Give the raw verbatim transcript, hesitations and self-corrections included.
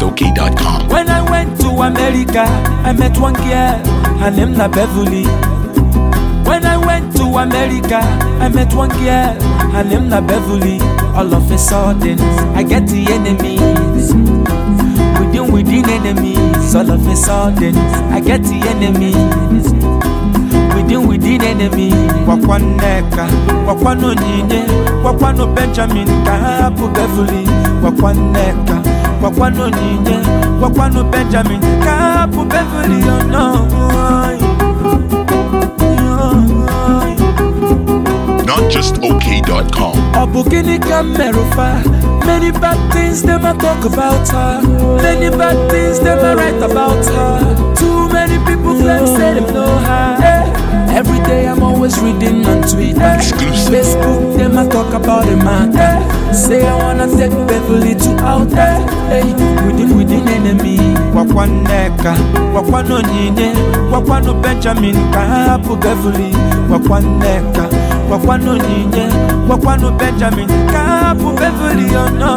okay dot com. When I went to America, I met one girl, her name na Beverly. When I went to America, I met one girl, her name na Beverly. All of a sudden, I get the enemies. Within, within enemies. All of a sudden, I get the enemies. Within, within enemies. Wakwaneka, wakwano nyine, wakwano Benjamin, kahapu Beverly. Wakwaneka, wakwano nyine, wakwano Benjamin, kahapu Beverly. Oh no. Not just okay dot com. Obugini Kamerufa. Many bad things they might talk about her. Many bad things they might write about her. Too many people claim say they know her. Hey. Every day I'm always reading on Twitter. Exclusive. Facebook they might talk about the matter. Say I wanna take Beverly to out there. Hey. Within within enemy. Wakwaneka, wakwano nyine, wakwano Benjamin, kahapu Beverly. Wakwaneka, wakwano nyine, wakwano Benjamin, kahapu Beverly. Oh no.